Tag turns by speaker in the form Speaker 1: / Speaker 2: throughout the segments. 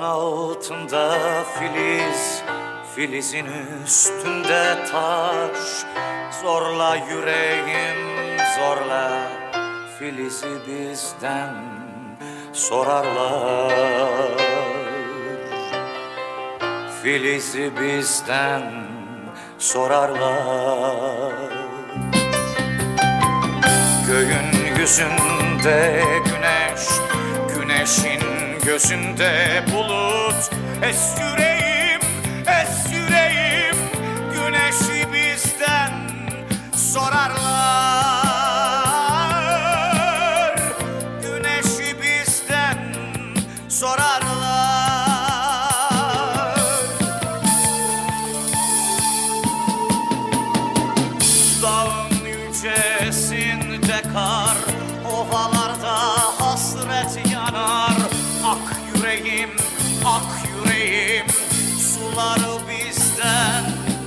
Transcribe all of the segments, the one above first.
Speaker 1: altında filiz, filizin üstünde taş. Zorla yüreğim zorla, filizi bizden sorarlar. Filizi bizden sorarlar. Göğün yüzünde güneş, güneşin gözünde bulut. Es yüreğim, es yüreğim, güneşi bizden sorarlar. Güneşi bizden sorarlar. Dağın yücesinde kar, ovalarda hasret yanar. Ak yüreğim, ak yüreğim, suları bizden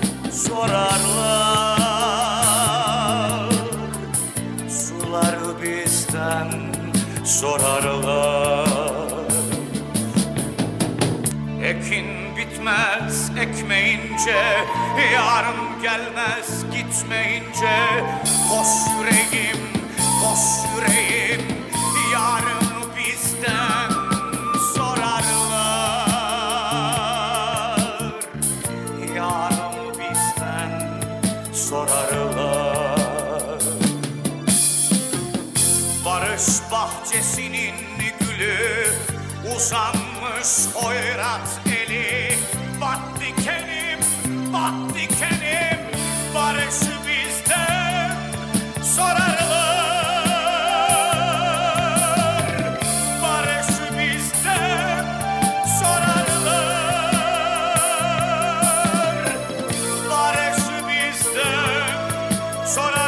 Speaker 1: sorarlar. Suları bizden sorarlar. Ekin bitmez ekmeyince, yarın gelmez gitmeyince. Koş yüreğim, koş yüreğim, yarın bizden sorarlar. Yarın bizden sorarlar. Barış bahçesinin gülü uzanmış hoyrat eli. Bak dikenim, bak dikenim, barışı bizden sorarlar. Barışı bizden sorarlar. Barışı bizden sorarlar.